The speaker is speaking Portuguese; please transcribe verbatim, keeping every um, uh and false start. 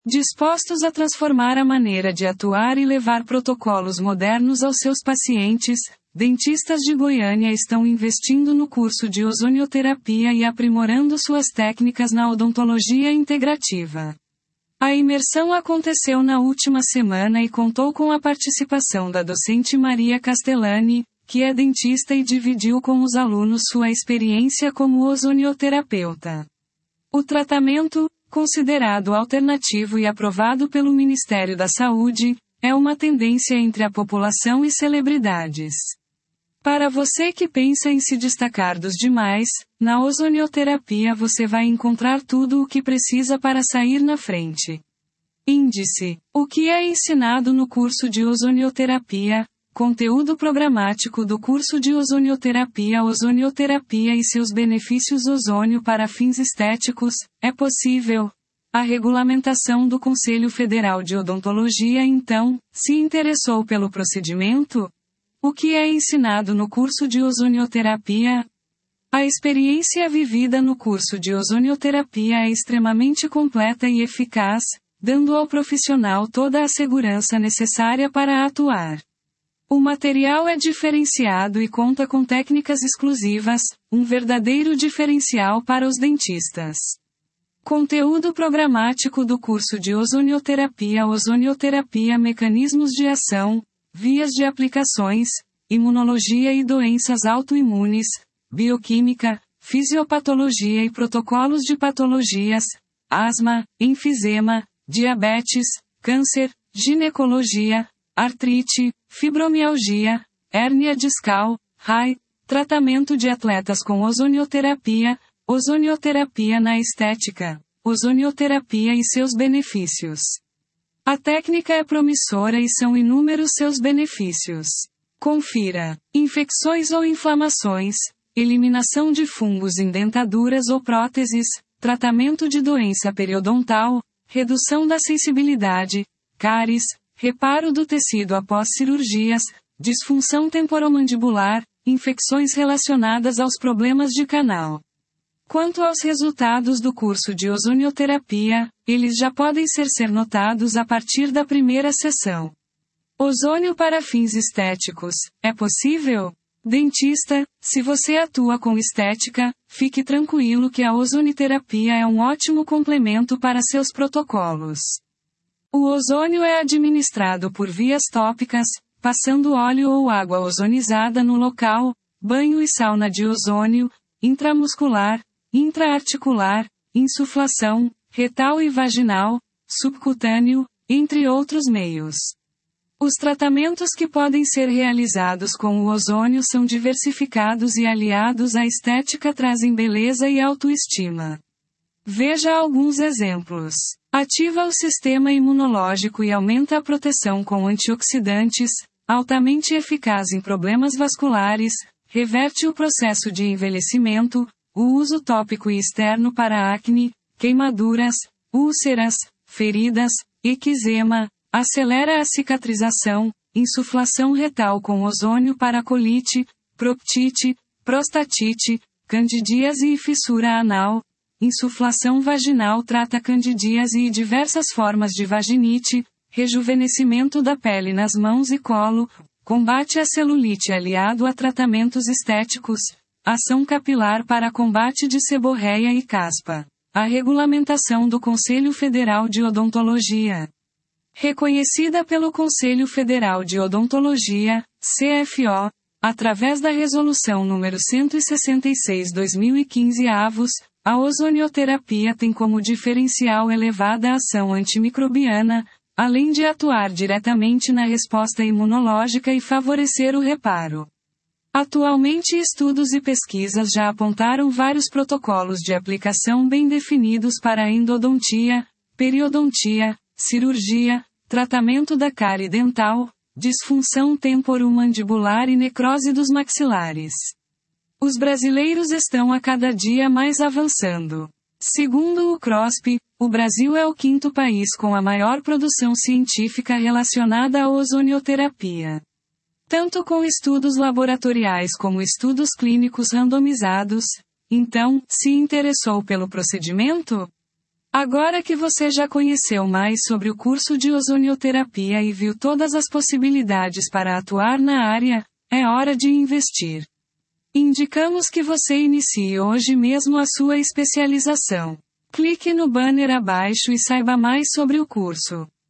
Dispostos a transformar a maneira de atuar e levar protocolos modernos aos seus pacientes, dentistas de Goiânia estão investindo no curso de ozonioterapia e aprimorando suas técnicas na odontologia integrativa. A imersão aconteceu na última semana e contou com a participação da docente Maria Castellani, que é dentista e dividiu com os alunos sua experiência como ozonioterapeuta. O tratamento, considerado alternativo e aprovado pelo Ministério da Saúde, é uma tendência entre a população e celebridades. Para você que pensa em se destacar dos demais, na ozonioterapia você vai encontrar tudo o que precisa para sair na frente. Índice: o que é ensinado no curso de ozonioterapia? Conteúdo programático do curso de ozonioterapia. Ozonioterapia e seus benefícios. Ozônio para fins estéticos, é possível? A regulamentação do Conselho Federal de Odontologia então, se interessou pelo procedimento? O que é ensinado no curso de ozonioterapia? A experiência vivida no curso de ozonioterapia é extremamente completa e eficaz, dando ao profissional toda a segurança necessária para atuar. O material é diferenciado e conta com técnicas exclusivas, um verdadeiro diferencial para os dentistas. Conteúdo programático do curso de ozonioterapia. Ozonioterapia, mecanismos de ação, vias de aplicações, imunologia e doenças autoimunes, bioquímica, fisiopatologia e protocolos de patologias, asma, enfisema, diabetes, câncer, ginecologia, artrite, fibromialgia, hérnia discal, R A I, tratamento de atletas com ozonioterapia, ozonioterapia na estética, ozonioterapia e seus benefícios. A técnica é promissora e são inúmeros seus benefícios. Confira: infecções ou inflamações, eliminação de fungos em dentaduras ou próteses, tratamento de doença periodontal, redução da sensibilidade, cáries, reparo do tecido após cirurgias, disfunção temporomandibular, infecções relacionadas aos problemas de canal. Quanto aos resultados do curso de ozonioterapia, eles já podem ser ser notados a partir da primeira sessão. Ozônio para fins estéticos, é possível? Dentista, se você atua com estética, fique tranquilo que a ozoniterapia é um ótimo complemento para seus protocolos. O ozônio é administrado por vias tópicas, passando óleo ou água ozonizada no local, banho e sauna de ozônio, intramuscular, intraarticular, insuflação, retal e vaginal, subcutâneo, entre outros meios. Os tratamentos que podem ser realizados com o ozônio são diversificados e aliados à estética trazem beleza e autoestima. Veja alguns exemplos. Ativa o sistema imunológico e aumenta a proteção com antioxidantes, altamente eficaz em problemas vasculares, reverte o processo de envelhecimento, o uso tópico e externo para acne, queimaduras, úlceras, feridas, eczema, acelera a cicatrização, insuflação retal com ozônio para colite, proctite, prostatite, candidíase e fissura anal, insuflação vaginal trata candidíase e diversas formas de vaginite, rejuvenescimento da pele nas mãos e colo, combate à celulite aliado a tratamentos estéticos, ação capilar para combate de seborreia e caspa. A regulamentação do Conselho Federal de Odontologia. Reconhecida pelo Conselho Federal de Odontologia, C F O, através da Resolução número cento e sessenta e seis barra dois mil e quinze avos, a ozonioterapia tem como diferencial elevada ação antimicrobiana, além de atuar diretamente na resposta imunológica e favorecer o reparo. Atualmente estudos e pesquisas já apontaram vários protocolos de aplicação bem definidos para endodontia, periodontia, cirurgia, tratamento da cárie dental, disfunção temporomandibular e necrose dos maxilares. Os brasileiros estão a cada dia mais avançando. Segundo o C R O S P, o Brasil é o quinto país com a maior produção científica relacionada à ozonioterapia. Tanto com estudos laboratoriais como estudos clínicos randomizados. Então, se interessou pelo procedimento? Agora que você já conheceu mais sobre o curso de ozonioterapia e viu todas as possibilidades para atuar na área, é hora de investir. Indicamos que você inicie hoje mesmo a sua especialização. Clique no banner abaixo e saiba mais sobre o curso.